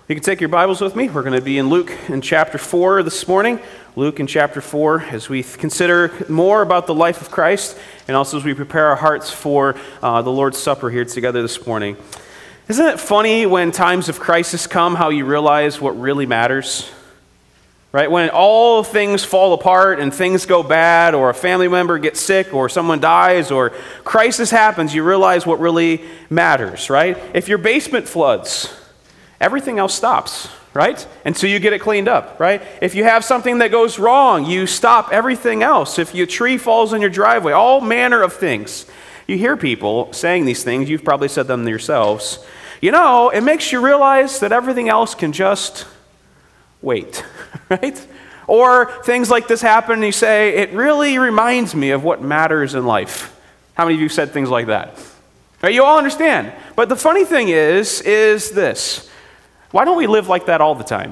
You can take your Bibles with me. We're going to be in Luke in chapter 4 this morning. Luke in chapter 4 as we consider more about the life of Christ and also as we prepare our hearts for the Lord's Supper here together this morning. Isn't it funny when times of crisis come how you realize what really matters? Right? When all things fall apart and things go bad or a family member gets sick or someone dies or crisis happens, you realize what really matters, right? If your basement floods, everything else stops, right? Until you get it cleaned up, right? If you have something that goes wrong, you stop everything else. If your tree falls in your driveway, all manner of things. You hear people saying these things, you've probably said them yourselves. You know, it makes you realize that everything else can just wait, right? Or things like this happen and you say, it really reminds me of what matters in life. How many of you said things like that? Right, you all understand. But the funny thing is this. Why don't we live like that all the time?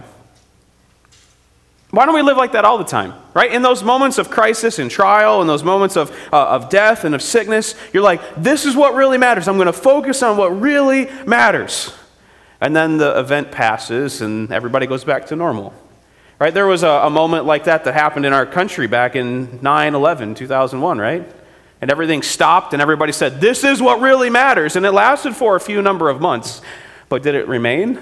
Why don't we live like that all the time, right? In those moments of crisis and trial, in those moments of death and of sickness, you're like, this is what really matters. I'm going to focus on what really matters. And then the event passes and everybody goes back to normal, right? There was a moment like that happened in our country back in 9/11, 2001, right? And everything stopped and everybody said, this is what really matters. And it lasted for a few number of months. But did it remain?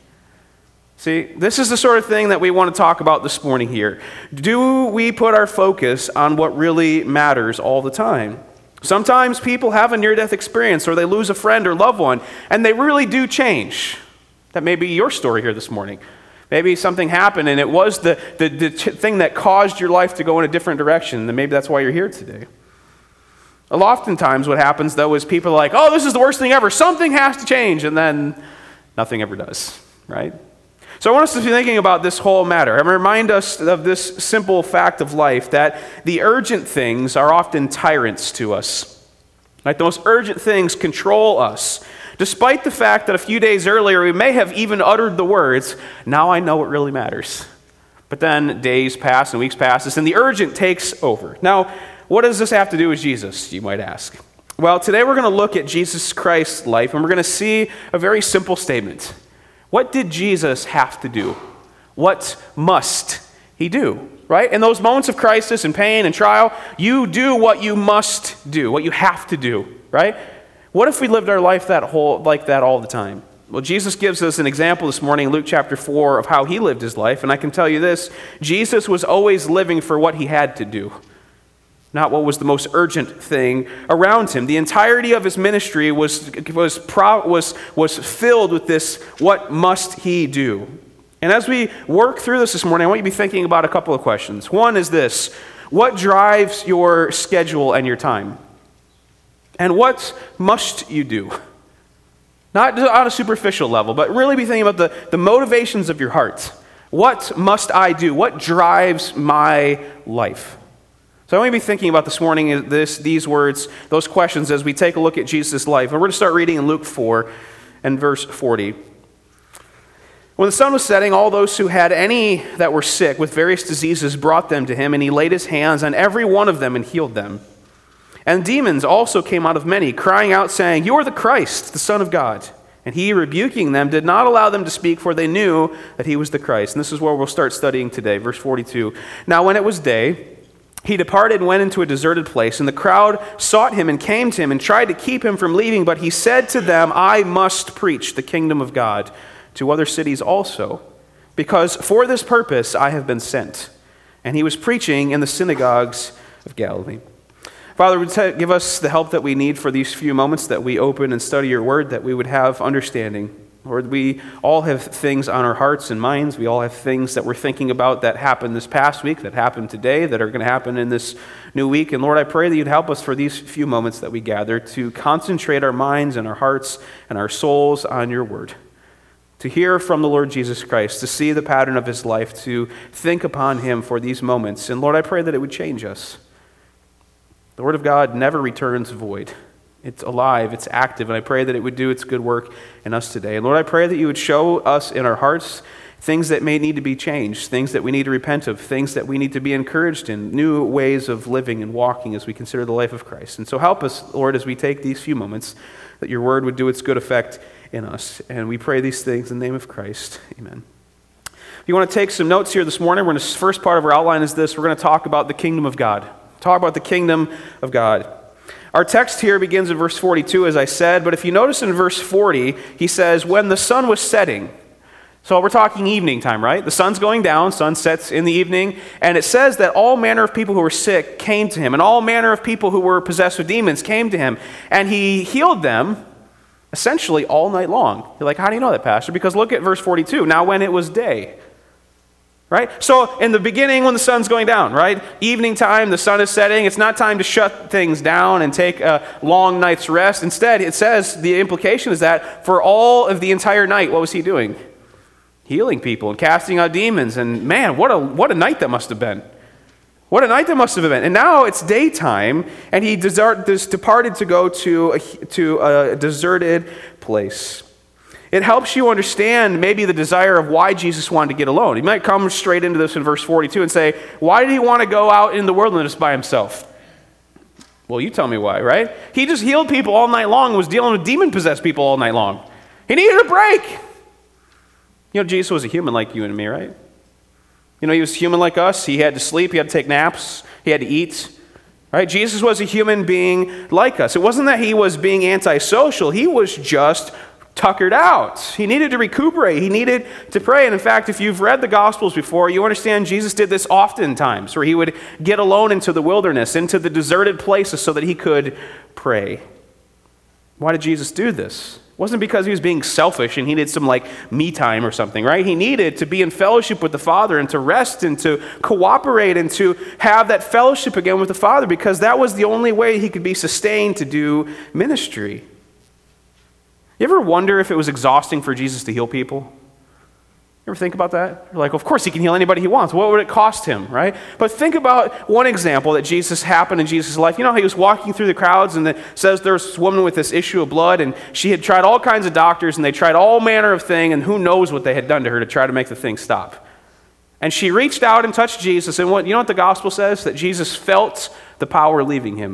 See, this is the sort of thing that we want to talk about this morning here. Do we put our focus on what really matters all the time? Sometimes people have a near-death experience or they lose a friend or loved one, and they really do change. That may be your story here this morning. Maybe something happened and it was the thing that caused your life to go in a different direction, and maybe that's why you're here today. Oftentimes what happens, though, is people are like, oh, this is the worst thing ever. Something has to change, and then nothing ever does, right? So I want us to be thinking about this whole matter and remind us of this simple fact of life, that the urgent things are often tyrants to us. Like the most urgent things control us, despite the fact that a few days earlier we may have even uttered the words, now I know what really matters. But then days pass and weeks passes and the urgent takes over. Now, what does this have to do with Jesus, you might ask? Well, today we're going to look at Jesus Christ's life and we're going to see a very simple statement. What did Jesus have to do? What must he do? Right? In those moments of crisis and pain and trial, you do what you must do, what you have to do, right? What if we lived our life like that all the time? Well, Jesus gives us an example this morning in Luke chapter 4 of how he lived his life, and I can tell you this, Jesus was always living for what he had to do, not what was the most urgent thing around him. The entirety of his ministry was filled with this, what must he do? And as we work through this morning, I want you to be thinking about a couple of questions. One is this: what drives your schedule and your time? And what must you do? Not on a superficial level, but really be thinking about the motivations of your heart. What must I do? What drives my life? So I want you to be thinking about this morning these words, those questions as we take a look at Jesus' life. And we're going to start reading in Luke 4 and verse 40. When the sun was setting, all those who had any that were sick with various diseases brought them to him, and he laid his hands on every one of them and healed them. And demons also came out of many, crying out, saying, you are the Christ, the Son of God. And he, rebuking them, did not allow them to speak, for they knew that he was the Christ. And this is where we'll start studying today, verse 42. Now when it was day, he departed and went into a deserted place, and the crowd sought him and came to him and tried to keep him from leaving. But he said to them, I must preach the kingdom of God to other cities also, because for this purpose I have been sent. And he was preaching in the synagogues of Galilee. Father, would give us the help that we need for these few moments that we open and study your word, that we would have understanding. Lord, we all have things on our hearts and minds. We all have things that we're thinking about that happened this past week, that happened today, that are going to happen in this new week. And Lord, I pray that you'd help us for these few moments that we gather to concentrate our minds and our hearts and our souls on your word, to hear from the Lord Jesus Christ, to see the pattern of his life, to think upon him for these moments. And Lord, I pray that it would change us. The word of God never returns void. It's alive, it's active, and I pray that it would do its good work in us today. And Lord, I pray that you would show us in our hearts things that may need to be changed, things that we need to repent of, things that we need to be encouraged in, new ways of living and walking as we consider the life of Christ. And so help us, Lord, as we take these few moments, that your word would do its good effect in us. And we pray these things in the name of Christ. Amen. If you want to take some notes here this morning, the first part of our outline is this. We're going to talk about the kingdom of God. Talk about the kingdom of God. Our text here begins in verse 42, as I said, but if you notice in verse 40, he says, when the sun was setting. So we're talking evening time, right? The sun's going down, sun sets in the evening, and it says that all manner of people who were sick came to him, and all manner of people who were possessed with demons came to him, and he healed them essentially all night long. You're like, how do you know that, Pastor? Because look at verse 42. Now when it was day, right? So in the beginning when the sun's going down, right? Evening time, the sun is setting. It's not time to shut things down and take a long night's rest. Instead, it says, the implication is that for all of the entire night, what was he doing? Healing people and casting out demons. And man, what a night that must have been. What a night that must have been. And now it's daytime, and he departed to go to a deserted place. It helps you understand maybe the desire of why Jesus wanted to get alone. He might come straight into this in verse 42 and say, why did he want to go out in the wilderness by himself? Well, you tell me why, right? He just healed people all night long and was dealing with demon-possessed people all night long. He needed a break. You know, Jesus was a human like you and me, right? You know, he was human like us. He had to sleep. He had to take naps. He had to eat. Right? Jesus was a human being like us. It wasn't that he was being antisocial. He was just tuckered out. He needed to recuperate. He needed to pray. And in fact, if you've read the Gospels before, you understand Jesus did this oftentimes, where he would get alone into the wilderness, into the deserted places so that he could pray. Why did Jesus do this? It wasn't because he was being selfish and he needed some me time or something, right? He needed to be in fellowship with the Father and to rest and to cooperate and to have that fellowship again with the Father, because that was the only way he could be sustained to do ministry. You ever wonder if it was exhausting for Jesus to heal people? You ever think about that? You're like, well, of course he can heal anybody he wants. What would it cost him, right? But think about one example that happened in Jesus' life. You know how he was walking through the crowds and it says there was this woman with this issue of blood, and she had tried all kinds of doctors and they tried all manner of things, and who knows what they had done to her to try to make the thing stop. And she reached out and touched Jesus, and you know what the gospel says? That Jesus felt the power leaving him.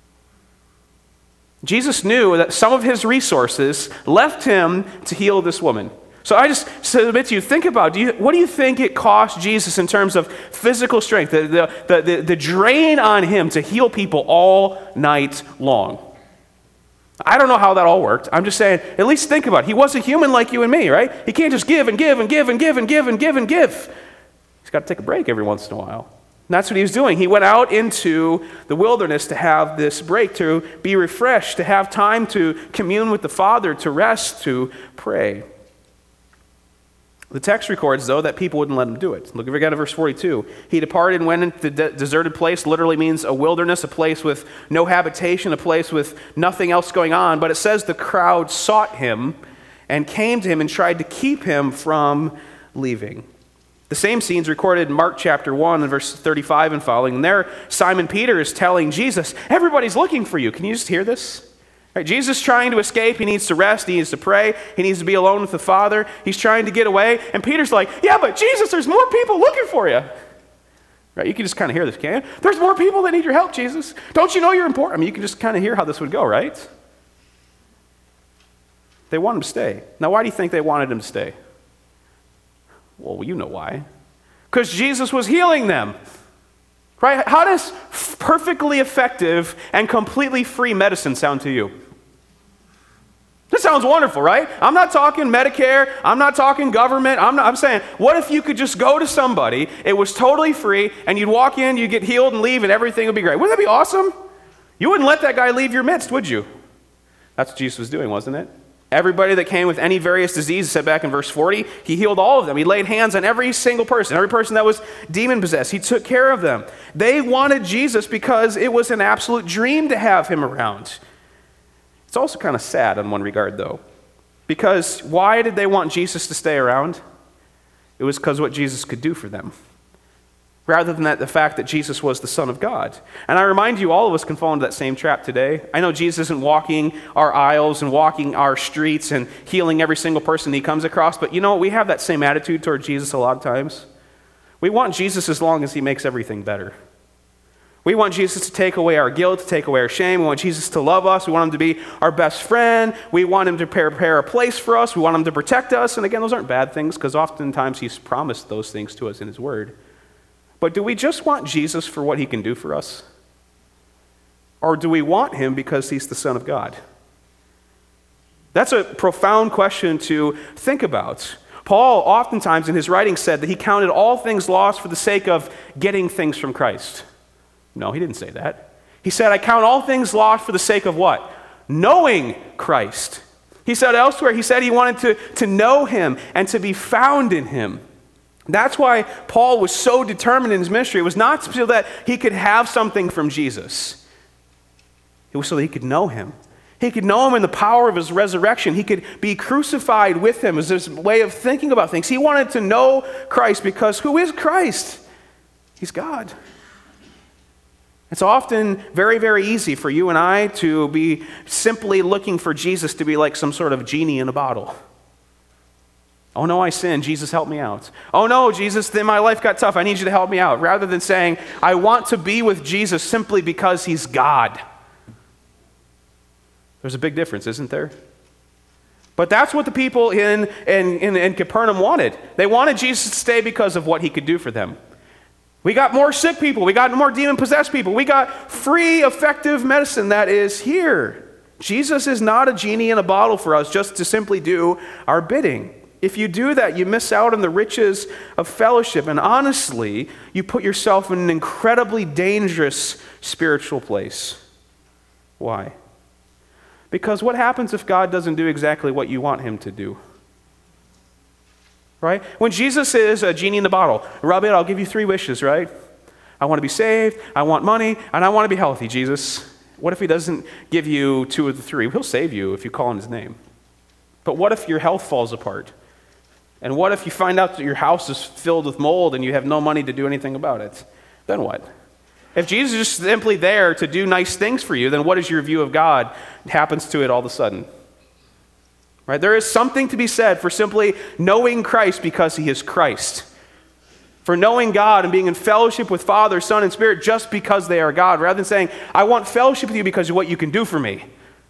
Jesus knew that some of his resources left him to heal this woman. So I just submit to you, think about, what do you think it cost Jesus in terms of physical strength, the drain on him to heal people all night long? I don't know how that all worked. I'm just saying, at least think about it. He was a human like you and me, right? He can't just give and give and give and give and give and give and give. He's got to take a break every once in a while. And that's what he was doing. He went out into the wilderness to have this break, to be refreshed, to have time to commune with the Father, to rest, to pray. The text records, though, that people wouldn't let him do it. Look again at verse 42. He departed and went into the deserted place. Literally means a wilderness, a place with no habitation, a place with nothing else going on. But it says the crowd sought him and came to him and tried to keep him from leaving. The same scene's recorded in Mark chapter 1 and verse 35 and following. And there, Simon Peter is telling Jesus, everybody's looking for you. Can you just hear this? Right, Jesus is trying to escape. He needs to rest. He needs to pray. He needs to be alone with the Father. He's trying to get away. And Peter's like, yeah, but Jesus, there's more people looking for you. Right? You can just kind of hear this, can't you? There's more people that need your help, Jesus. Don't you know you're important? I mean, you can just kind of hear how this would go, right? They want him to stay. Now, why do you think they wanted him to stay? Well, you know why. Because Jesus was healing them. Right? How does perfectly effective and completely free medicine sound to you? This sounds wonderful, right? I'm not talking Medicare. I'm not talking government. I'm saying, what if you could just go to somebody, it was totally free, and you'd walk in, you'd get healed and leave, and everything would be great. Wouldn't that be awesome? You wouldn't let that guy leave your midst, would you? That's what Jesus was doing, wasn't it? Everybody that came with any various disease, said back in verse 40, he healed all of them. He laid hands on every single person that was demon-possessed. He took care of them. They wanted Jesus because it was an absolute dream to have him around. It's also kind of sad in one regard, though, because why did they want Jesus to stay around? It was because of what Jesus could do for them, rather than the fact that Jesus was the Son of God. And I remind you, all of us can fall into that same trap today. I know Jesus isn't walking our aisles and walking our streets and healing every single person he comes across, but you know what? We have that same attitude toward Jesus a lot of times. We want Jesus as long as he makes everything better. We want Jesus to take away our guilt, to take away our shame. We want Jesus to love us. We want him to be our best friend. We want him to prepare a place for us. We want him to protect us. And again, those aren't bad things because oftentimes he's promised those things to us in his word. But do we just want Jesus for what he can do for us? Or do we want him because he's the Son of God? That's a profound question to think about. Paul oftentimes in his writings said that he counted all things lost for the sake of getting things from Christ. No, he didn't say that. He said, I count all things lost for the sake of what? Knowing Christ. He said elsewhere, he said he wanted to know him and to be found in him. That's why Paul was so determined in his ministry. It was not so that he could have something from Jesus. It was so that he could know him. He could know him in the power of his resurrection. He could be crucified with him as his way of thinking about things. He wanted to know Christ because who is Christ? He's God. It's often very, very easy for you and I to be simply looking for Jesus to be like some sort of genie in a bottle. Oh no, I sinned. Jesus, help me out. Oh no, Jesus, then my life got tough. I need you to help me out. Rather than saying, I want to be with Jesus simply because he's God. There's a big difference, isn't there? But that's what the people in Capernaum wanted. They wanted Jesus to stay because of what he could do for them. We got more sick people. We got more demon-possessed people. We got free, effective medicine that is here. Jesus is not a genie in a bottle for us just to simply do our bidding. If you do that, you miss out on the riches of fellowship. And honestly, you put yourself in an incredibly dangerous spiritual place. Why? Because what happens if God doesn't do exactly what you want him to do? Right? When Jesus is a genie in the bottle, rub it, I'll give you 3 wishes, right? I want to be saved, I want money, and I want to be healthy, Jesus. What if he doesn't give you 2 of the 3? He'll save you if you call on his name. But what if your health falls apart? And what if you find out that your house is filled with mold and you have no money to do anything about it? Then what? If Jesus is just simply there to do nice things for you, then what is your view of God happens to it all of a sudden? Right? There is something to be said for simply knowing Christ because he is Christ. For knowing God and being in fellowship with Father, Son, and Spirit just because they are God, rather than saying, I want fellowship with you because of what you can do for me.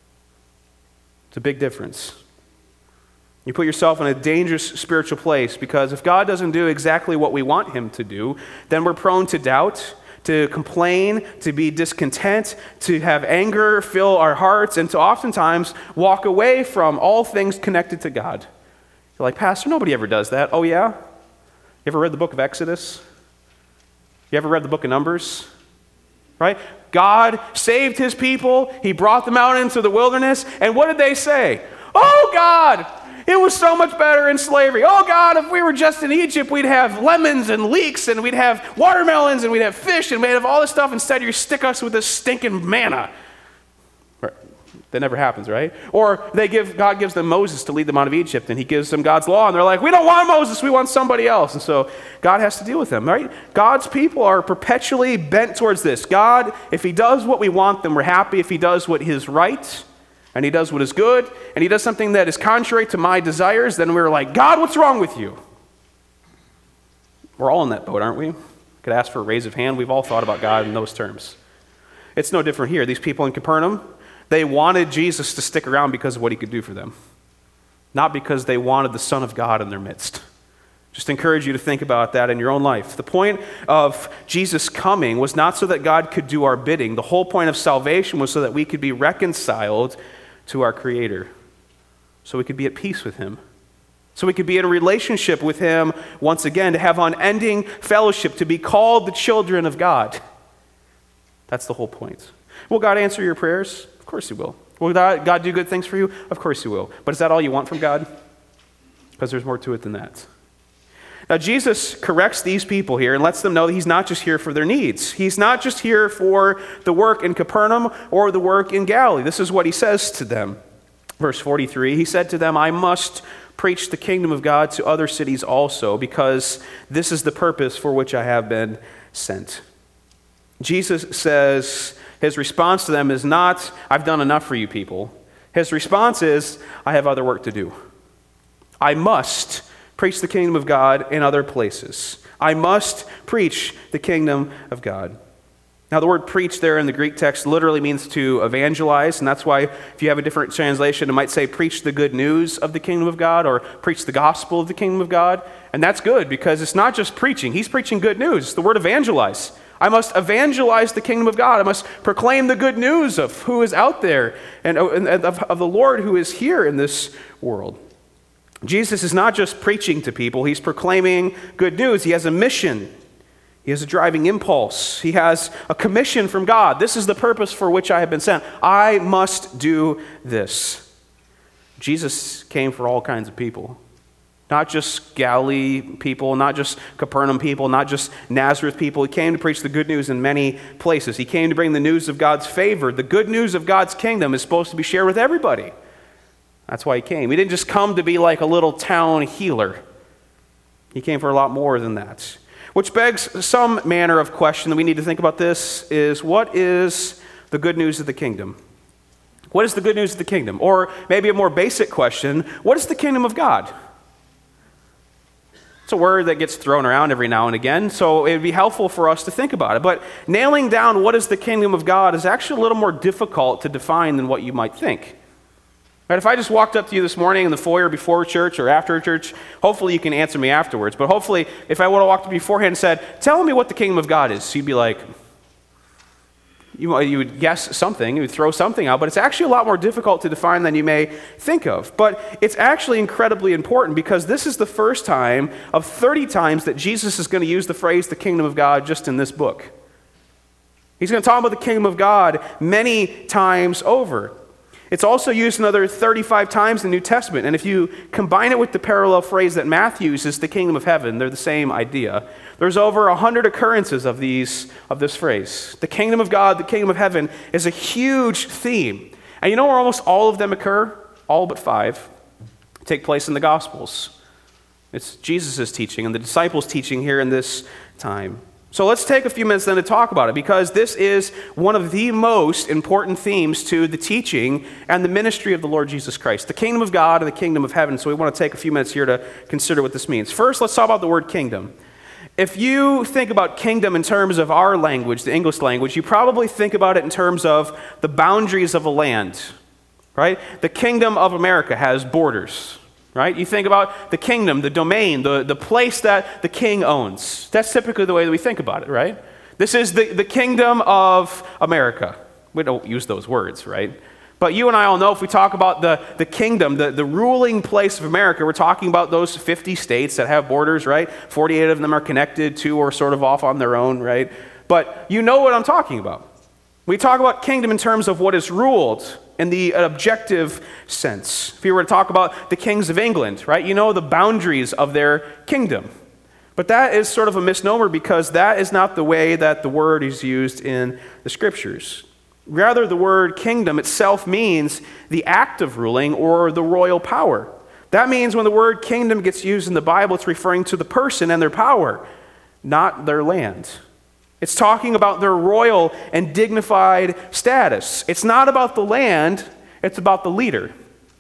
It's a big difference. You put yourself in a dangerous spiritual place because if God doesn't do exactly what we want him to do, then we're prone to doubt, to complain, to be discontent, to have anger fill our hearts, and to oftentimes walk away from all things connected to God. You're like, Pastor, nobody ever does that. Oh yeah? You ever read the book of Exodus? You ever read the book of Numbers? Right? God saved his people. He brought them out into the wilderness. And what did they say? Oh God, it was so much better in slavery. Oh God, if we were just in Egypt, we'd have lemons and leeks and we'd have watermelons and we'd have fish and we'd have all this stuff. Instead, you stick us with this stinking manna. That never happens, right? Or God gives them Moses to lead them out of Egypt, and he gives them God's law, and they're like, we don't want Moses, we want somebody else. And so God has to deal with them, right? God's people are perpetually bent towards this. God, if he does what we want, then we're happy. If he does what is right, and he does what is good, and he does something that is contrary to my desires, then we're like, God, what's wrong with you? We're all in that boat, aren't we? Could ask for a raise of hand. We've all thought about God in those terms. It's no different here. These people in Capernaum, they wanted Jesus to stick around because of what he could do for them, not because they wanted the Son of God in their midst. Just encourage you to think about that in your own life. The point of Jesus coming was not so that God could do our bidding. The whole point of salvation was so that we could be reconciled to our Creator, so we could be at peace with him, so we could be in a relationship with him once again, to have unending fellowship, to be called the children of God. That's the whole point. Will God answer your prayers? Of course he will. Will God do good things for you? Of course he will. But is that all you want from God? Because there's more to it than that. Now Jesus corrects these people here and lets them know that he's not just here for their needs. He's not just here for the work in Capernaum or the work in Galilee. This is what he says to them. Verse 43, he said to them, I must preach the kingdom of God to other cities also, because this is the purpose for which I have been sent. Jesus says, his response to them is not, I've done enough for you people. His response is, I have other work to do. I must preach the kingdom of God in other places. I must preach the kingdom of God. Now, the word preach there in the Greek text literally means to evangelize, and that's why if you have a different translation, it might say preach the good news of the kingdom of God or preach the gospel of the kingdom of God. And that's good because it's not just preaching. He's preaching good news. It's the word evangelize. I must evangelize the kingdom of God. I must proclaim the good news of who is out there and of the Lord who is here in this world. Jesus is not just preaching to people. He's proclaiming good news. He has a mission. He has a driving impulse. He has a commission from God. This is the purpose for which I have been sent. I must do this. Jesus came for all kinds of people. Not just Galilee people, not just Capernaum people, not just Nazareth people. He came to preach the good news in many places. He came to bring the news of God's favor. The good news of God's kingdom is supposed to be shared with everybody. That's why he came. He didn't just come to be like a little town healer. He came for a lot more than that. Which begs some manner of question that we need to think about this is, what is the good news of the kingdom? What is the good news of the kingdom? Or maybe a more basic question, what is the kingdom of God? It's a word that gets thrown around every now and again, so it would be helpful for us to think about it. But nailing down what is the kingdom of God is actually a little more difficult to define than what you might think. Right, if I just walked up to you this morning in the foyer before church or after church, hopefully you can answer me afterwards. But hopefully, if I would have walked up beforehand and said, tell me what the kingdom of God is, you'd be like, you would guess something, you would throw something out, but it's actually a lot more difficult to define than you may think of. But it's actually incredibly important because this is the first time of 30 times that Jesus is going to use the phrase the kingdom of God just in this book. He's going to talk about the kingdom of God many times over. It's also used another 35 times in the New Testament. And if you combine it with the parallel phrase that Matthew uses, the kingdom of heaven, they're the same idea. There's over 100 occurrences of this phrase. The kingdom of God, the kingdom of heaven is a huge theme. And you know where almost all of them occur? All but 5 take place in the Gospels. It's Jesus' teaching and the disciples' teaching here in this time. So let's take a few minutes then to talk about it, because this is one of the most important themes to the teaching and the ministry of the Lord Jesus Christ, the kingdom of God and the kingdom of heaven. So we want to take a few minutes here to consider what this means. First, let's talk about the word kingdom. If you think about kingdom in terms of our language, the English language, you probably think about it in terms of the boundaries of a land, right? The kingdom of America has borders. Right? You think about the kingdom, the domain, the place that the king owns. That's typically the way that we think about it, right? This is the kingdom of America. We don't use those words, right? But you and I all know if we talk about the kingdom, the ruling place of America, we're talking about those 50 states that have borders, right? 48 of them are connected, 2 are sort of off on their own, right? But you know what I'm talking about. We talk about kingdom in terms of what is ruled in the objective sense. If you were to talk about the kings of England, right, you know the boundaries of their kingdom. But that is sort of a misnomer because that is not the way that the word is used in the scriptures. Rather, the word kingdom itself means the act of ruling or the royal power. That means when the word kingdom gets used in the Bible, it's referring to the person and their power, not their land. It's talking about their royal and dignified status. It's not about the land, it's about the leader.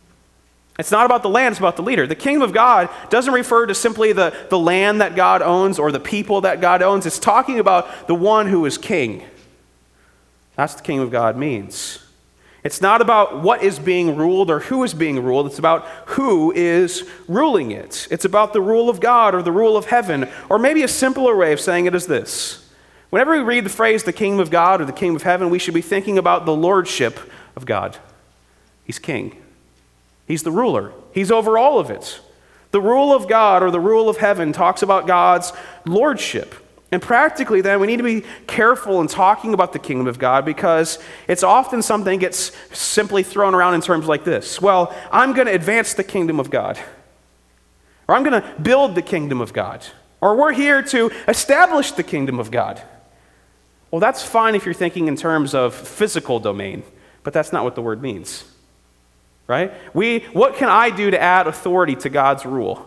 It's not about the land, it's about the leader. The kingdom of God doesn't refer to simply the land that God owns or the people that God owns. It's talking about the one who is king. That's what the kingdom of God means. It's not about what is being ruled or who is being ruled. It's about who is ruling it. It's about the rule of God or the rule of heaven. Or maybe a simpler way of saying it is this. Whenever we read the phrase the kingdom of God or the kingdom of heaven, we should be thinking about the lordship of God. He's king. He's the ruler. He's over all of it. The rule of God or the rule of heaven talks about God's lordship. And practically then, we need to be careful in talking about the kingdom of God because it's often something that gets simply thrown around in terms like this. Well, I'm going to advance the kingdom of God. Or I'm going to build the kingdom of God. Or we're here to establish the kingdom of God. Well, that's fine if you're thinking in terms of physical domain, but that's not what the word means, right? What can I do to add authority to God's rule?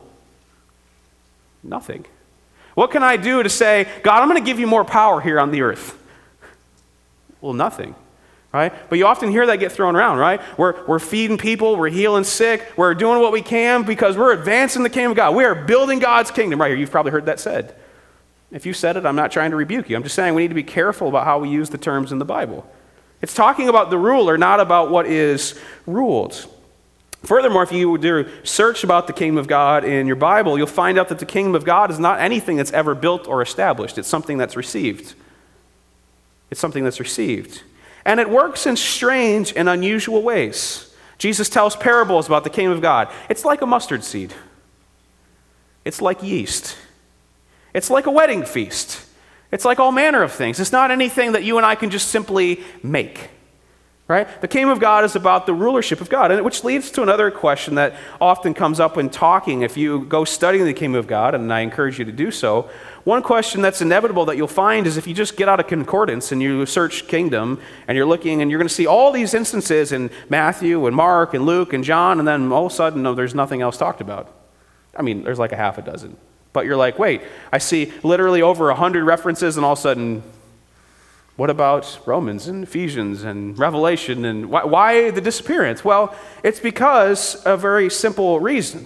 Nothing. What can I do to say, God, I'm going to give you more power here on the earth? Well, nothing, right? But you often hear that get thrown around, right? We're feeding people, we're healing sick, we're doing what we can because we're advancing the kingdom of God. We are building God's kingdom right here. You've probably heard that said. If you said it, I'm not trying to rebuke you. I'm just saying we need to be careful about how we use the terms in the Bible. It's talking about the ruler, not about what is ruled. Furthermore, if you do search about the kingdom of God in your Bible, you'll find out that the kingdom of God is not anything that's ever built or established. It's something that's received. It's something that's received. And it works in strange and unusual ways. Jesus tells parables about the kingdom of God. It's like a mustard seed. It's like yeast. It's like a wedding feast. It's like all manner of things. It's not anything that you and I can just simply make. Right? The kingdom of God is about the rulership of God, and which leads to another question that often comes up when talking. If you go studying the kingdom of God, and I encourage you to do so, one question that's inevitable that you'll find is if you just get out a concordance and you search kingdom, and you're looking, and you're going to see all these instances in Matthew and Mark and Luke and John, and then all of a sudden, no, there's nothing else talked about. I mean, there's like a half a dozen. But you're like, wait, I see literally over 100 references, and all of a sudden, what about Romans and Ephesians and Revelation? And why the disappearance? Well, it's because of a very simple reason.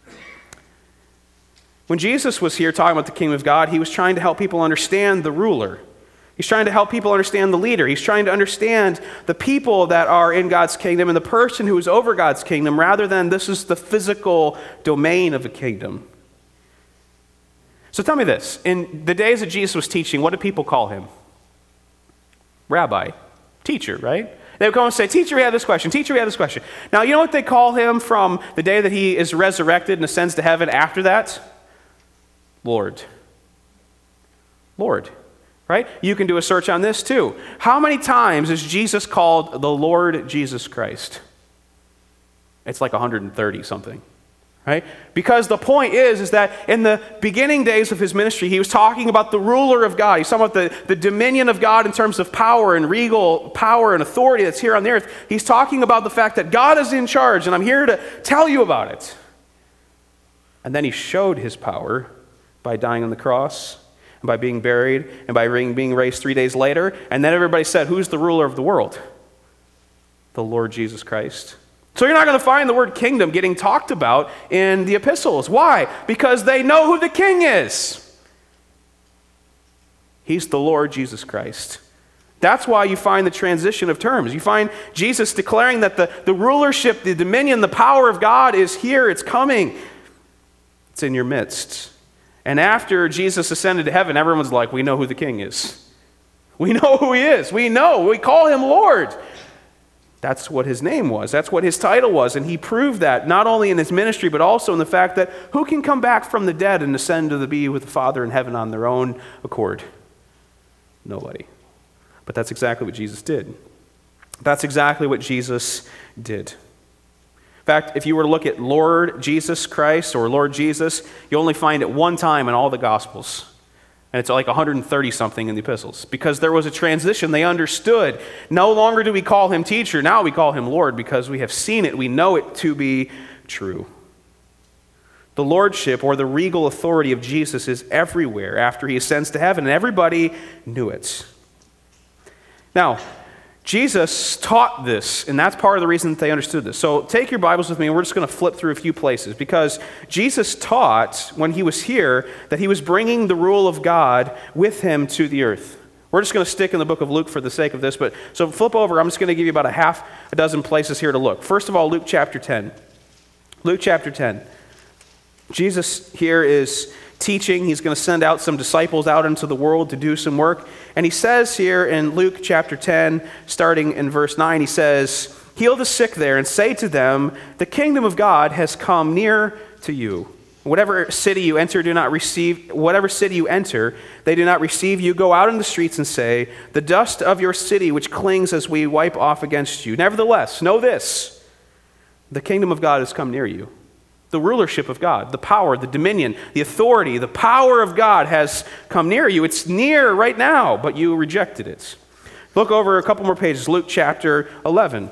When Jesus was here talking about the kingdom of God, he was trying to help people understand the ruler. He's trying to help people understand the leader. He's trying to understand the people that are in God's kingdom and the person who is over God's kingdom, rather than this is the physical domain of a kingdom. So tell me this. In the days that Jesus was teaching, what did people call him? Rabbi, teacher, right? They would come and say, teacher, we have this question. Teacher, we have this question. Now, you know what they call him from the day that he is resurrected and ascends to heaven after that? Lord. Lord, right? You can do a search on this too. How many times is Jesus called the Lord Jesus Christ? It's like 130 something. Right? Because the point is that in the beginning days of his ministry, he was talking about the ruler of God. He's talking about the dominion of God in terms of power and regal power and authority that's here on the earth. He's talking about the fact that God is in charge, and I'm here to tell you about it. And then he showed his power by dying on the cross, and by being buried, and by being raised 3 days later. And then everybody said, who's the ruler of the world? The Lord Jesus Christ. So you're not going to find the word kingdom getting talked about in the epistles. Why? Because they know who the king is. He's the Lord Jesus Christ. That's why you find the transition of terms. You find Jesus declaring that the rulership, the dominion, the power of God is here. It's coming. It's in your midst. And after Jesus ascended to heaven, everyone's like, we know who the king is. We know who he is. We know. We call him Lord. That's what his name was. That's what his title was. And he proved that not only in his ministry, but also in the fact that who can come back from the dead and ascend to be with the Father in heaven on their own accord? Nobody. But that's exactly what Jesus did. That's exactly what Jesus did. In fact, if you were to look at Lord Jesus Christ or Lord Jesus, you only find it one time in all the Gospels. And it's like 130 something in the epistles. Because there was a transition. They understood. No longer do we call him teacher. Now we call him Lord because we have seen it. We know it to be true. The lordship or the regal authority of Jesus is everywhere after he ascends to heaven. And everybody knew it. Now, Jesus taught this, and that's part of the reason that they understood this. So take your Bibles with me, and we're just going to flip through a few places, because Jesus taught when he was here that he was bringing the rule of God with him to the earth. We're just going to stick in the book of Luke for the sake of this, but so flip over. I'm just going to give you about a half a dozen places here to look. First of all, Luke chapter 10. Luke chapter 10. Jesus here is teaching. He's going to send out some disciples out into the world to do some work. And he says here in Luke chapter 10, starting in verse 9, he says, heal the sick there and say to them, the kingdom of God has come near to you. Whatever city you enter, whatever city you enter, they do not receive you. Go out in the streets and say, the dust of your city which clings as we wipe off against you. Nevertheless, know this, the kingdom of God has come near you. The rulership of God, the power, the dominion, the authority, the power of God has come near you. It's near right now, but you rejected it. Look over a couple more pages. Luke chapter 11.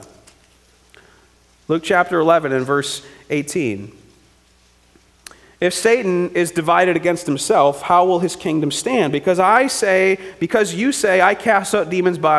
Luke chapter 11 and verse 18. If Satan is divided against himself, how will his kingdom stand? Because you say, I cast out demons by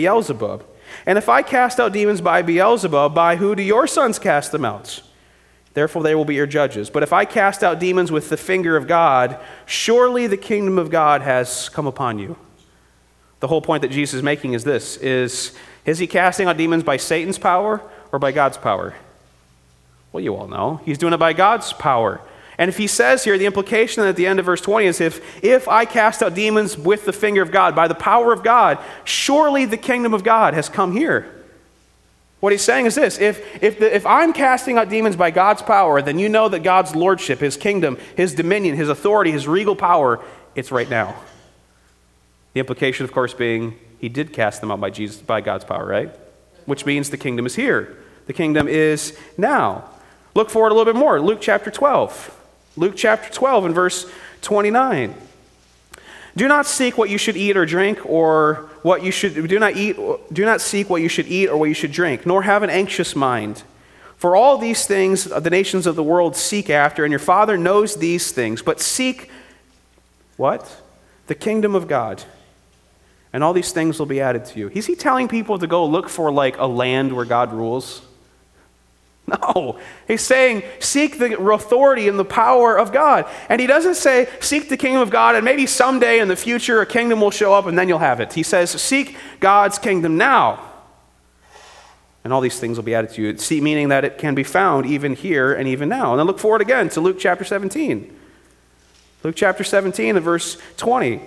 Beelzebub. And if I cast out demons by Beelzebub, by who do your sons cast them out? Therefore they will be your judges. But if I cast out demons with the finger of God, surely the kingdom of God has come upon you. The whole point that Jesus is making is this, is he casting out demons by Satan's power or by God's power? Well, you all know. He's doing it by God's power. And if he says here, the implication at the end of verse 20 is if I cast out demons with the finger of God, by the power of God, surely the kingdom of God has come here. What he's saying is this, if I'm casting out demons by God's power, then you know that God's lordship, his kingdom, his dominion, his authority, his regal power, it's right now. The implication, of course, being he did cast them out by God's power, right? Which means the kingdom is here. The kingdom is now. Look forward a little bit more. Luke chapter 12. Luke chapter 12 and verse 29. Do not seek what you should eat or drink, or what you should do not seek what you should eat or what you should drink, nor have an anxious mind. For all these things the nations of the world seek after, and your Father knows these things. But seek what? The kingdom of God. And all these things will be added to you. Is he telling people to go look for like a land where God rules? No, he's saying seek the authority and the power of God. And he doesn't say seek the kingdom of God and maybe someday in the future a kingdom will show up and then you'll have it. He says seek God's kingdom now. And all these things will be added to you. See, meaning that it can be found even here and even now. And then look forward again to Luke chapter 17. Luke chapter 17 and verse 20.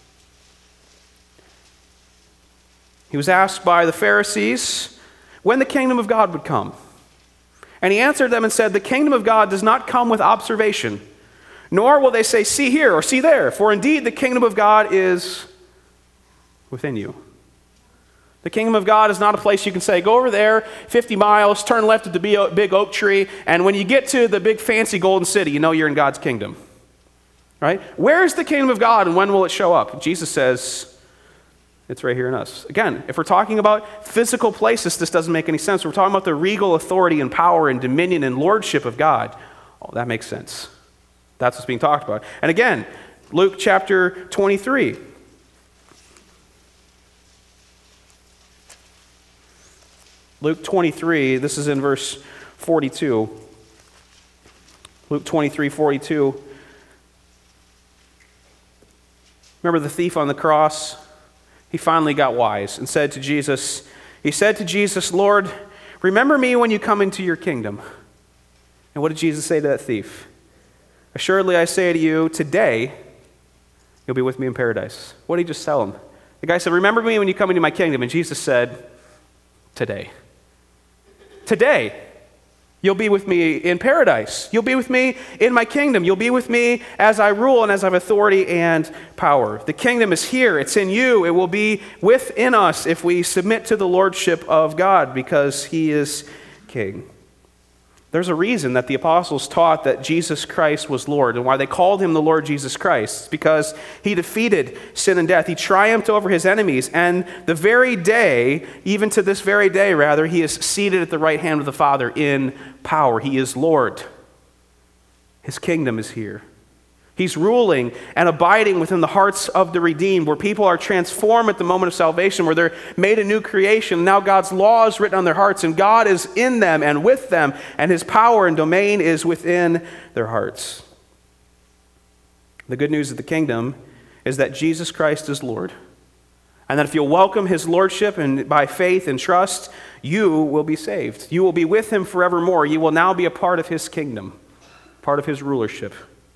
He was asked by the Pharisees when the kingdom of God would come. And he answered them and said, the kingdom of God does not come with observation, nor will they say, see here or see there, for indeed the kingdom of God is within you. The kingdom of God is not a place you can say, go over there 50 miles, turn left at the big oak tree, and when you get to the big fancy golden city, you know you're in God's kingdom. Right? Where's the kingdom of God and when will it show up? Jesus says, it's right here in us. Again, if we're talking about physical places, this doesn't make any sense. We're talking about the regal authority and power and dominion and lordship of God. Oh, that makes sense. That's what's being talked about. And again, Luke chapter 23. Luke 23, this is in verse 42. Luke 23, 42. Remember the thief on the cross? He finally got wise and said to Jesus, Lord, remember me when you come into your kingdom. And what did Jesus say to that thief? Assuredly, I say to you, today you'll be with me in paradise. What did he just tell him? The guy said, remember me when you come into my kingdom. And Jesus said, today. Today. You'll be with me in paradise. You'll be with me in my kingdom. You'll be with me as I rule and as I have authority and power. The kingdom is here. It's in you. It will be within us if we submit to the lordship of God because he is king. There's a reason that the apostles taught that Jesus Christ was Lord and why they called him the Lord Jesus Christ. It's because he defeated sin and death. He triumphed over his enemies. And the very day, even to this very day rather, he is seated at the right hand of the Father in power. He is Lord. His kingdom is here. He's ruling and abiding within the hearts of the redeemed, where people are transformed at the moment of salvation, where they're made a new creation. Now God's law is written on their hearts, and God is in them and with them, and his power and domain is within their hearts. The good news of the kingdom is that Jesus Christ is Lord, and that if you'll welcome his lordship and by faith and trust, you will be saved. You will be with him forevermore. You will now be a part of his kingdom, part of his rulership.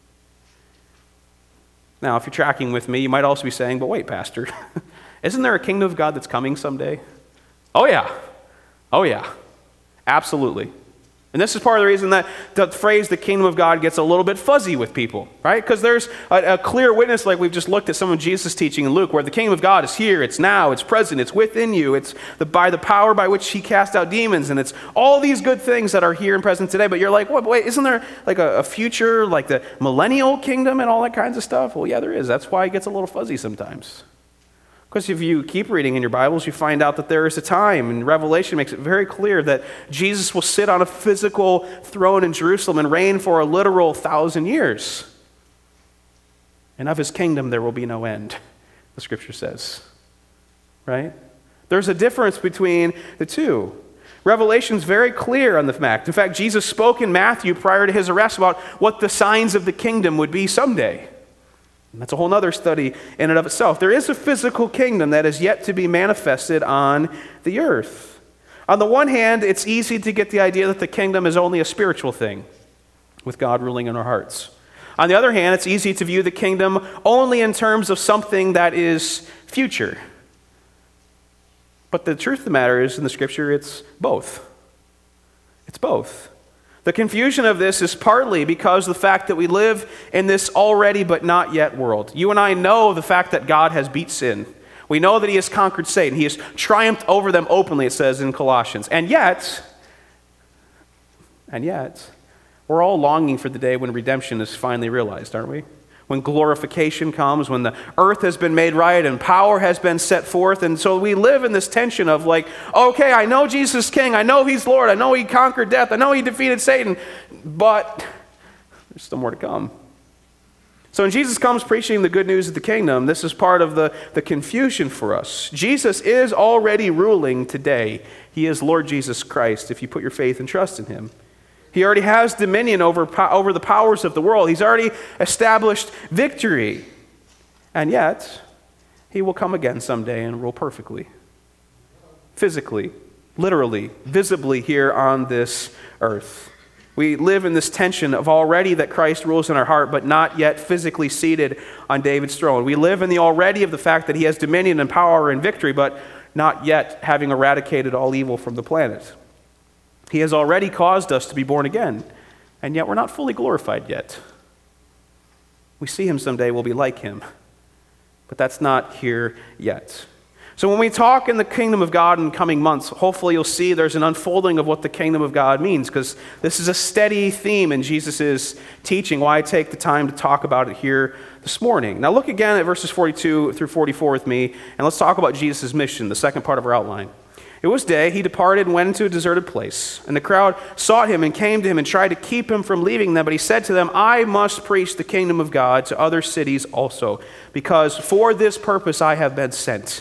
Now, if you're tracking with me, you might also be saying, but wait, Pastor, isn't there a kingdom of God that's coming someday? Oh, yeah. Absolutely. And this is part of the reason that the phrase, the kingdom of God, gets a little bit fuzzy with people, right? Because there's a clear witness, like we've just looked at some of Jesus' teaching in Luke, where the kingdom of God is here, it's now, it's present, it's within you, it's by the power by which he cast out demons, and it's all these good things that are here and present today. But you're like, wait, isn't there like a future, like the millennial kingdom and all that kinds of stuff? Well, yeah, there is. That's why it gets a little fuzzy sometimes. Because if you keep reading in your Bibles, you find out that there is a time, and Revelation makes it very clear that Jesus will sit on a physical throne in Jerusalem and reign for a literal 1,000 years. And of his kingdom there will be no end, the scripture says. Right? There's a difference between the two. Revelation's very clear on the fact. In fact, Jesus spoke in Matthew prior to his arrest about what the signs of the kingdom would be someday. And that's a whole other study in and of itself. There is a physical kingdom that is yet to be manifested on the earth. On the one hand, it's easy to get the idea that the kingdom is only a spiritual thing, with God ruling in our hearts. On the other hand, it's easy to view the kingdom only in terms of something that is future. But the truth of the matter is, in the Scripture, it's both. It's both. The confusion of this is partly because of the fact that we live in this already but not yet world. You and I know the fact that God has beat sin. We know that he has conquered Satan. He has triumphed over them openly, it says in Colossians. And yet, we're all longing for the day when redemption is finally realized, aren't we? When glorification comes, when the earth has been made right and power has been set forth. And so we live in this tension of like, okay, I know Jesus is king. I know he's Lord. I know he conquered death. I know he defeated Satan. But there's still more to come. So when Jesus comes preaching the good news of the kingdom, this is part of the confusion for us. Jesus is already ruling today. He is Lord Jesus Christ if you put your faith and trust in him. He already has dominion over the powers of the world. He's already established victory. And yet, he will come again someday and rule perfectly. Physically, literally, visibly here on this earth. We live in this tension of already that Christ rules in our heart, but not yet physically seated on David's throne. We live in the already of the fact that he has dominion and power and victory, but not yet having eradicated all evil from the planet. He has already caused us to be born again, and yet we're not fully glorified yet. We see him someday, we'll be like him, but that's not here yet. So when we talk in the kingdom of God in coming months, hopefully you'll see there's an unfolding of what the kingdom of God means, because this is a steady theme in Jesus' teaching, why I take the time to talk about it here this morning. Now look again at verses 42 through 44 with me, and let's talk about Jesus' mission, the second part of our outline. It was day, he departed and went into a deserted place, and the crowd sought him and came to him and tried to keep him from leaving them, but he said to them, I must preach the kingdom of God to other cities also, because for this purpose I have been sent.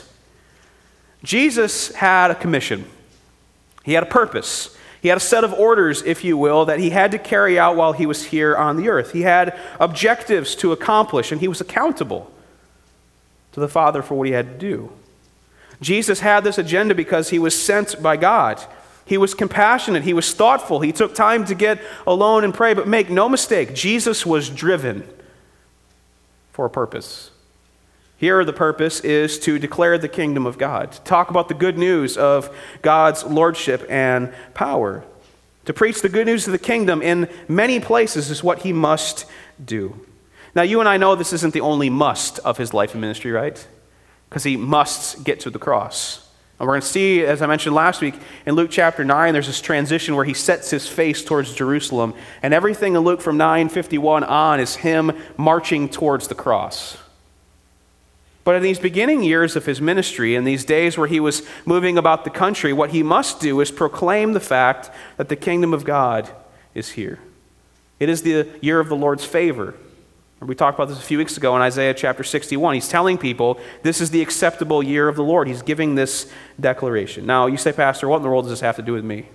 Jesus had a commission. He had a purpose. He had a set of orders, if you will, that he had to carry out while he was here on the earth. He had objectives to accomplish, and he was accountable to the Father for what he had to do. Jesus had this agenda because he was sent by God. He was compassionate. He was thoughtful. He took time to get alone and pray. But make no mistake, Jesus was driven for a purpose. Here the purpose is to declare the kingdom of God, to talk about the good news of God's lordship and power. To preach the good news of the kingdom in many places is what he must do. Now you and I know this isn't the only must of his life and ministry, right? Because he must get to the cross. And we're going to see, as I mentioned last week, in Luke chapter 9, there's this transition where he sets his face towards Jerusalem. And everything in Luke from 9:51 on is him marching towards the cross. But in these beginning years of his ministry, in these days where he was moving about the country, what he must do is proclaim the fact that the kingdom of God is here. It is the year of the Lord's favor. We talked about this a few weeks ago in Isaiah chapter 61. He's telling people this is the acceptable year of the Lord. He's giving this declaration. Now, you say, Pastor, what in the world does this have to do with me?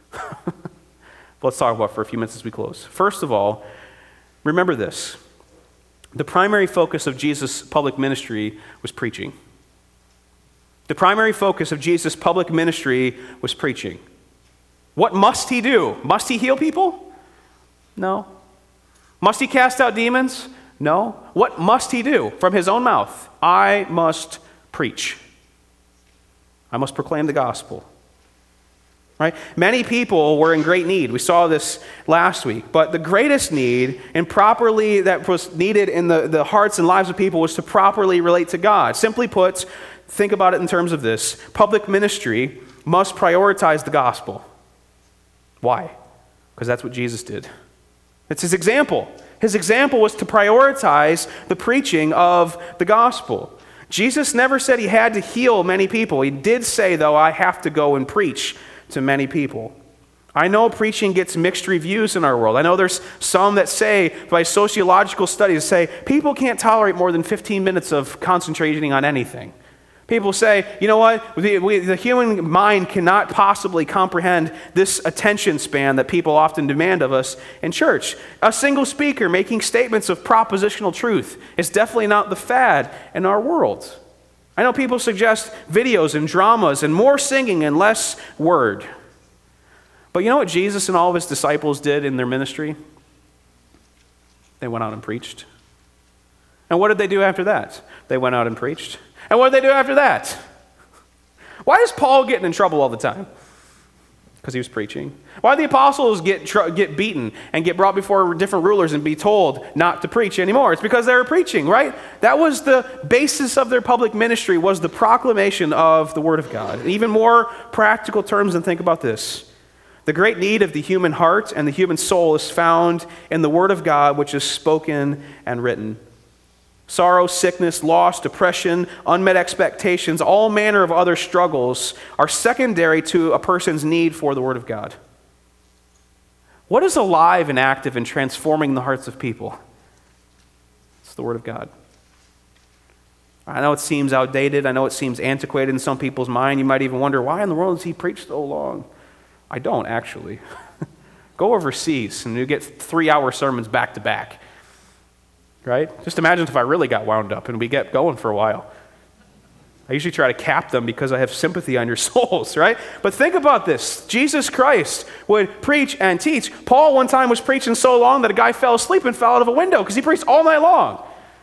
Let's talk about it for a few minutes as we close. First of all, remember this. The primary focus of Jesus' public ministry was preaching. The primary focus of Jesus' public ministry was preaching. What must he do? Must he heal people? No. Must he cast out demons? No. What must he do? From his own mouth, I must preach. I must proclaim the gospel. Right? Many people were in great need. We saw this last week. But the greatest need, and properly that was needed in the hearts and lives of people, was to properly relate to God. Simply put, think about it in terms of this. Public ministry must prioritize the gospel. Why? Because that's what Jesus did. It's his example. His example was to prioritize the preaching of the gospel. Jesus never said he had to heal many people. He did say, though, I have to go and preach to many people. I know preaching gets mixed reviews in our world. I know there's some that say, by sociological studies, say people can't tolerate more than 15 minutes of concentrating on anything. People say, you know what, the human mind cannot possibly comprehend this attention span that people often demand of us in church. A single speaker making statements of propositional truth is definitely not the fad in our world. I know people suggest videos and dramas and more singing and less word. But you know what Jesus and all of his disciples did in their ministry? They went out and preached. And what did they do after that? They went out and preached. And what did they do after that? Why is Paul getting in trouble all the time? Because he was preaching. Why do the apostles get beaten and get brought before different rulers and be told not to preach anymore? It's because they were preaching, right? That was the basis of their public ministry, was the proclamation of the Word of God. In even more practical terms than think about this. The great need of the human heart and the human soul is found in the Word of God, which is spoken and written. Sorrow, sickness, loss, depression, unmet expectations, all manner of other struggles are secondary to a person's need for the Word of God. What is alive and active in transforming the hearts of people? It's the Word of God. I know it seems outdated. I know it seems antiquated in some people's mind. You might even wonder, why in the world does he preach so long? I don't, actually. Go overseas and you get 3-hour sermons back to back. Right? Just imagine if I really got wound up and we get going for a while. I usually try to cap them because I have sympathy on your souls, right? But think about this. Jesus Christ would preach and teach. Paul one time was preaching so long that a guy fell asleep and fell out of a window because he preached all night long.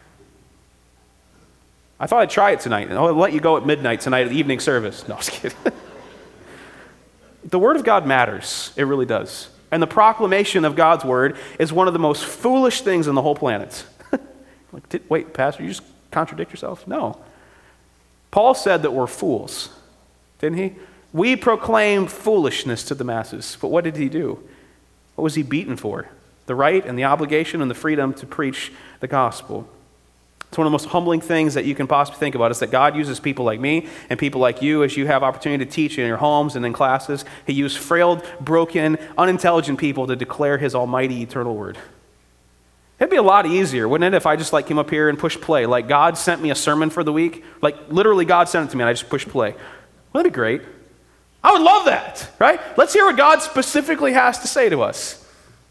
I thought I'd try it tonight, and I'll let you go at midnight tonight at the evening service. No, I was kidding. The Word of God matters. It really does. And the proclamation of God's Word is one of the most foolish things on the whole planet. Wait, Pastor, you just contradict yourself? No. Paul said that we're fools, didn't he? We proclaim foolishness to the masses. But what did he do? What was he beaten for? The right and the obligation and the freedom to preach the gospel. It's one of the most humbling things that you can possibly think about is that God uses people like me and people like you as you have opportunity to teach in your homes and in classes. He used frail, broken, unintelligent people to declare his almighty eternal word. It'd be a lot easier, wouldn't it, if I just came up here and pushed play? Like God sent me a sermon for the week. Like literally God sent it to me and I just pushed play. Well, that'd be great. I would love that, right? Let's hear what God specifically has to say to us.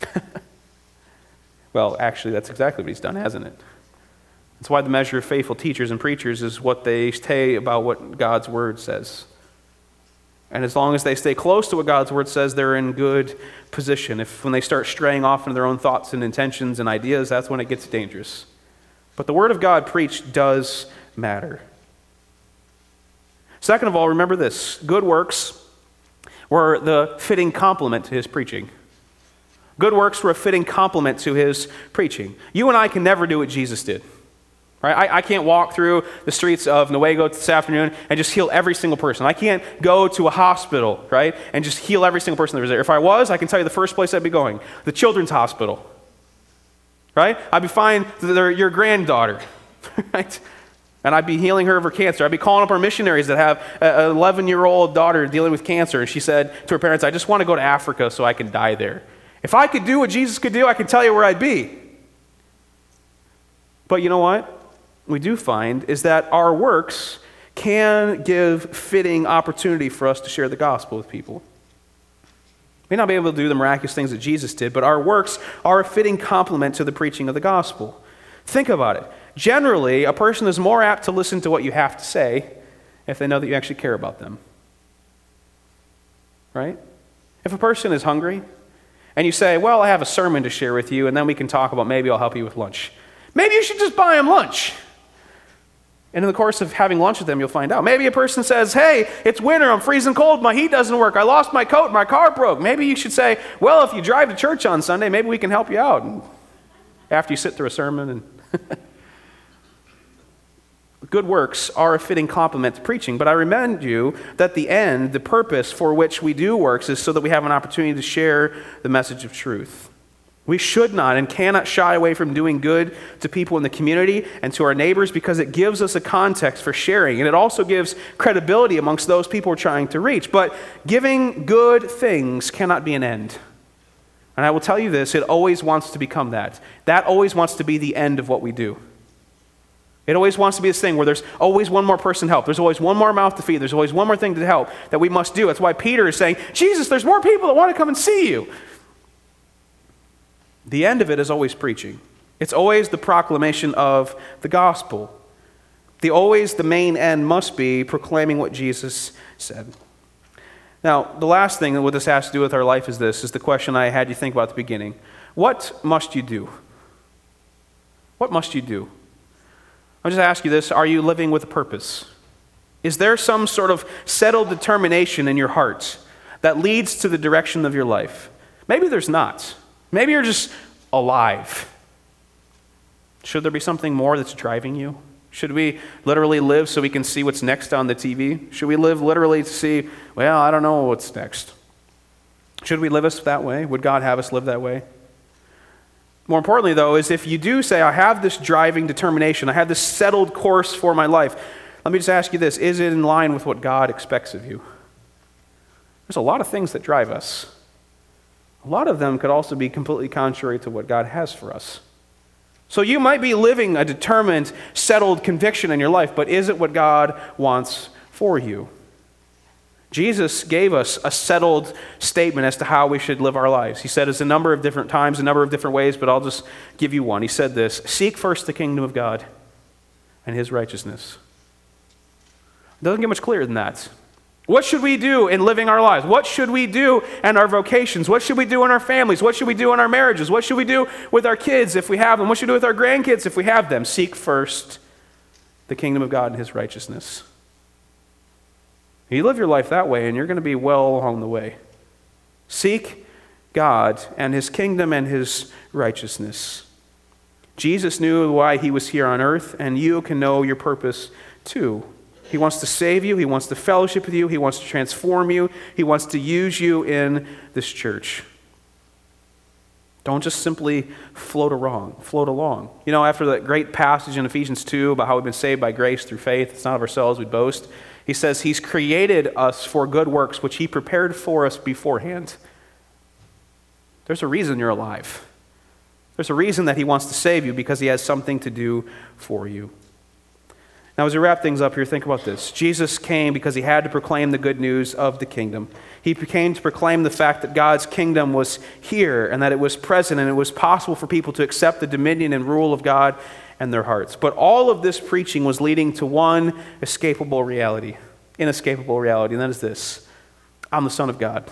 Well, actually, that's exactly what he's done, hasn't it? That's why the measure of faithful teachers and preachers is what they say about what God's word says. And as long as they stay close to what God's word says, they're in good position. When they start straying off into their own thoughts and intentions and ideas, that's when it gets dangerous. But the word of God preached does matter. Second of all, remember this. Good works were the fitting complement to his preaching. Good works were a fitting complement to his preaching. You and I can never do what Jesus did. Right? I can't walk through the streets of Newaygo this afternoon and just heal every single person. I can't go to a hospital, right, and just heal every single person that was there. If I was, I can tell you the first place I'd be going, the children's hospital. Right? I'd be finding your granddaughter, right? And I'd be healing her of her cancer. I'd be calling up our missionaries that have an 11-year-old daughter dealing with cancer, and she said to her parents, I just want to go to Africa so I can die there. If I could do what Jesus could do, I can tell you where I'd be. But you know what? We do find is that our works can give fitting opportunity for us to share the gospel with people. We may not be able to do the miraculous things that Jesus did, but our works are a fitting complement to the preaching of the gospel. Think about it. Generally, a person is more apt to listen to what you have to say if they know that you actually care about them. Right? If a person is hungry and you say, well, I have a sermon to share with you, and then we can talk about maybe I'll help you with lunch. Maybe you should just buy them lunch. And in the course of having lunch with them, you'll find out. Maybe a person says, hey, it's winter, I'm freezing cold, my heat doesn't work, I lost my coat, my car broke. Maybe you should say, well, if you drive to church on Sunday, maybe we can help you out. And after you sit through a sermon. And good works are a fitting complement to preaching, but I remind you that the end, the purpose for which we do works is so that we have an opportunity to share the message of truth. We should not and cannot shy away from doing good to people in the community and to our neighbors because it gives us a context for sharing, and it also gives credibility amongst those people we're trying to reach. But giving good things cannot be an end. And I will tell you this, it always wants to become that. That always wants to be the end of what we do. It always wants to be this thing where there's always one more person to help. There's always one more mouth to feed. There's always one more thing to help that we must do. That's why Peter is saying, Jesus, there's more people that want to come and see you. The end of it is always preaching. It's always the proclamation of the gospel. The main end must be proclaiming what Jesus said. Now, the last thing that what this has to do with our life is the question I had you think about at the beginning. What must you do? What must you do? I'll just ask you this. Are you living with a purpose? Is there some sort of settled determination in your heart that leads to the direction of your life? Maybe there's not. Maybe you're just alive. Should there be something more that's driving you? Should we literally live so we can see what's next on the TV? Should we live literally to see, well, I don't know what's next? Should we live us that way? Would God have us live that way? More importantly, though, is if you do say, I have this driving determination, I have this settled course for my life, let me just ask you this, is it in line with what God expects of you? There's a lot of things that drive us. A lot of them could also be completely contrary to what God has for us. So you might be living a determined, settled conviction in your life, but is it what God wants for you? Jesus gave us a settled statement as to how we should live our lives. He said it a number of different times, a number of different ways, but I'll just give you one. He said this, seek first the kingdom of God and his righteousness. It doesn't get much clearer than that. What should we do in living our lives? What should we do in our vocations? What should we do in our families? What should we do in our marriages? What should we do with our kids if we have them? What should we do with our grandkids if we have them? Seek first the kingdom of God and his righteousness. You live your life that way and you're going to be well along the way. Seek God and his kingdom and his righteousness. Jesus knew why he was here on earth, and you can know your purpose too. He wants to save you. He wants to fellowship with you. He wants to transform you. He wants to use you in this church. Don't just simply float along. You know, after that great passage in Ephesians 2 about how we've been saved by grace through faith, it's not of ourselves we boast, he says he's created us for good works, which he prepared for us beforehand. There's a reason you're alive. There's a reason that he wants to save you, because he has something to do for you. Now, as we wrap things up here, think about this. Jesus came because he had to proclaim the good news of the kingdom. He came to proclaim the fact that God's kingdom was here and that it was present and it was possible for people to accept the dominion and rule of God in their hearts. But all of this preaching was leading to one inescapable reality, and that is this: I'm the Son of God.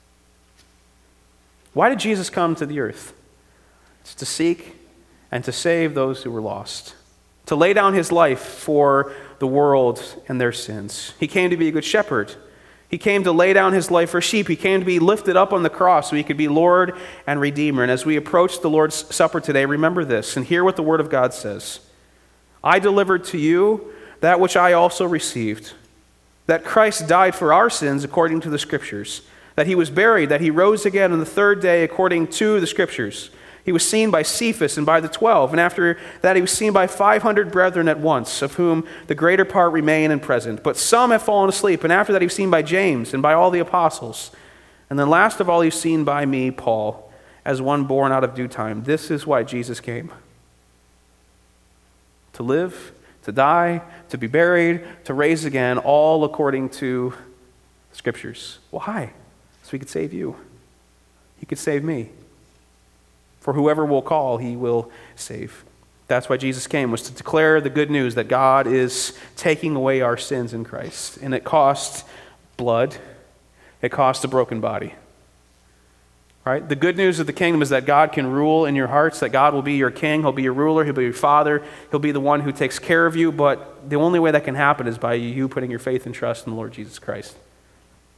Why did Jesus come to the earth? It's to seek and to save those who were lost, to lay down his life for the world and their sins. He came to be a good shepherd. He came to lay down his life for sheep. He came to be lifted up on the cross so he could be Lord and Redeemer. And as we approach the Lord's Supper today, remember this and hear what the Word of God says. I delivered to you that which I also received, that Christ died for our sins according to the Scriptures, that he was buried, that he rose again on the third day according to the Scriptures. He was seen by Cephas and by the 12, and after that he was seen by 500 brethren at once, of whom the greater part remain and present. But some have fallen asleep, and after that he was seen by James and by all the apostles. And then last of all he was seen by me, Paul, as one born out of due time. This is why Jesus came. To live, to die, to be buried, to raise again, all according to the Scriptures. Why? So he could save you. He could save me. For whoever will call, he will save. That's why Jesus came, was to declare the good news that God is taking away our sins in Christ. And it cost blood. It cost a broken body. Right? The good news of the kingdom is that God can rule in your hearts, that God will be your king, he'll be your ruler, he'll be your father, he'll be the one who takes care of you, but the only way that can happen is by you putting your faith and trust in the Lord Jesus Christ.